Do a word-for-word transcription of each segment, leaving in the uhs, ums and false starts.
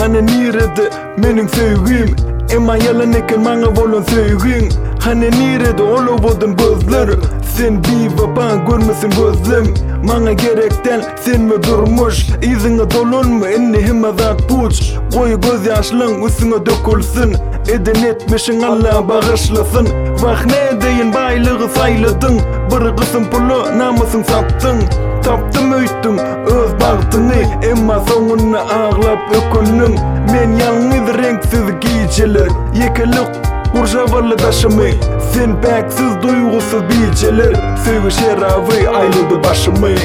Hani nirede menin sevgim Emma yalan eken manga bolon sevgin Hani nirede olovodun gözler Sen bir baban görmesin gözlem Manga gerekten sen mi durmuş İzine dolun mu inni himazat puç Koy göz yaşlın üstüne dökülsün Edin etmişin Allah bağışlasın Bak ne deyin baylığı sayladın Bir kısım pulu namusun sattın Taptım öýttüm öz bagtyny Emma soňuna ağlap ökünnüň Men ýalňyz renksiz giýjeler Yekelik gurşawarly daşymy Sen bäksiz duýgusuz bijeler Söýgü şerawy aýlydy başymy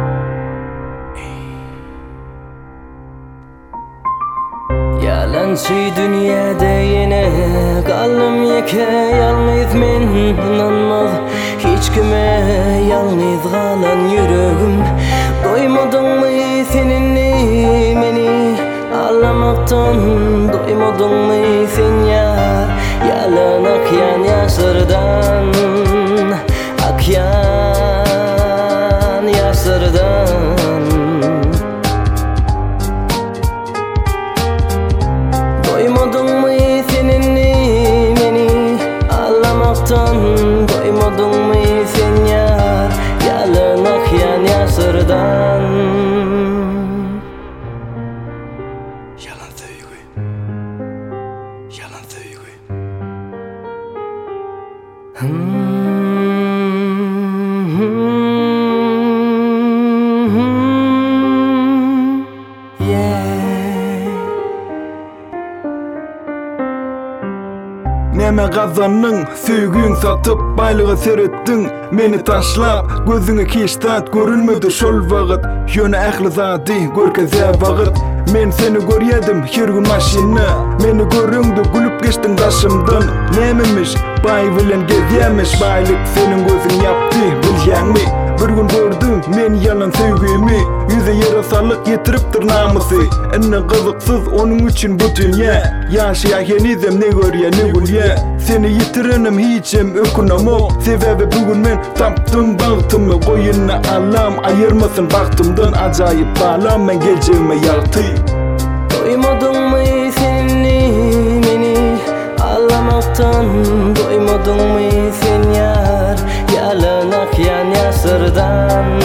Yalançy dünýäde ýene gallym ýeke ýalňyz men inanmaz hiç kime ýalňyz galan ýüregim Doýmadyňmy seninni meni allamaktan Doýmadyňmy sen ýar yalan akýan ýaşyrdan Akýan ýaşyrdan Doymadyňmy seninni meni allamaktan Doymadyňmy sen ýar yalan akýan ýaşyrdan Yalan söýgü Yalan söýgü Neme gazanyň söýgüň satyp baýlygy seretdiň Meni taşlap gözüňe kiştat görülmedi şol wagt Ýöne ähli zady görkezä wagt Men seni görýädim her gün maşina Meni görüňdi gülüp geçdiň daşymdan Nememiş baý bilen gezýämiş baýlyk seniň gözüň ýapdy bilýänmi Bir gün gördüm men yalan sevgimi Yüze yarasalyk yetiripdir namusy Enne gyzyksyz onuň üçin bu dünýä Ýaşaýanizem ne görýä ne gülýä Seni yitirenim hiçem ökünamok Sebebi bugün men tapdym bagtymy Goýuny Allah'ım ayırmasın baktımdan Ajaýyp balam men geleceğime ýalty Doymadyňmy seninni meni allamaktan Doymadyňmy sen ýar yalan akýan ýaşyrdan